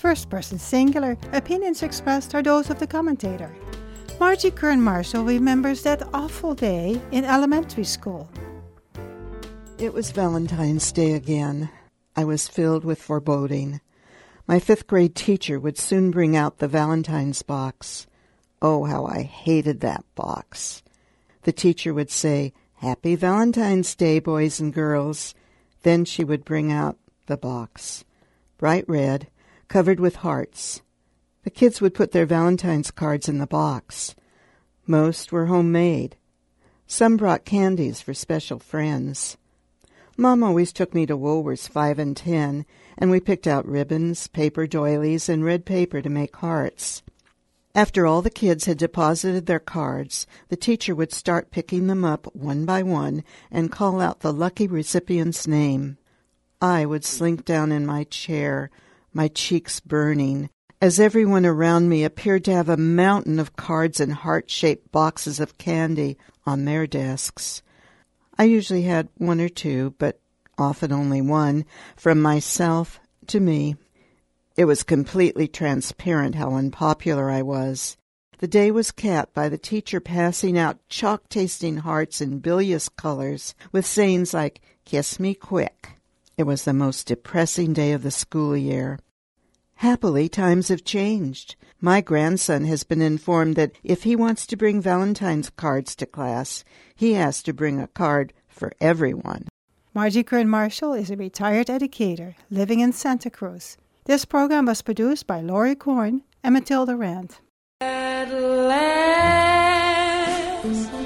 First person singular, opinions expressed are those of the commentator. Margie Kern Marshall remembers that awful day in elementary school. It was Valentine's Day again. I was filled with foreboding. My 5th grade teacher would soon bring out the Valentine's box. Oh, how I hated that box. The teacher would say, "Happy Valentine's Day, boys and girls." Then she would bring out the box, bright red, covered with hearts. The kids would put their Valentine's cards in the box. Most were homemade. Some brought candies for special friends. Mom always took me to Woolworth's 5 and 10, and we picked out ribbons, paper doilies, and red paper to make hearts. After all the kids had deposited their cards, the teacher would start picking them up one by one and call out the lucky recipient's name. I would slink down in my chair, my cheeks burning, as everyone around me appeared to have a mountain of cards and heart-shaped boxes of candy on their desks. I usually had 1 or 2, but often only 1, from myself to me. It was completely transparent how unpopular I was. The day was capped by the teacher passing out chalk-tasting hearts in bilious colors with sayings like, "Kiss me quick." It was the most depressing day of the school year. Happily, times have changed. My grandson has been informed that if he wants to bring Valentine's cards to class, he has to bring a card for everyone. Margie Kern Marshall is a retired educator living in Santa Cruz. This program was produced by Laurie Korn and Matilda Rand. At last.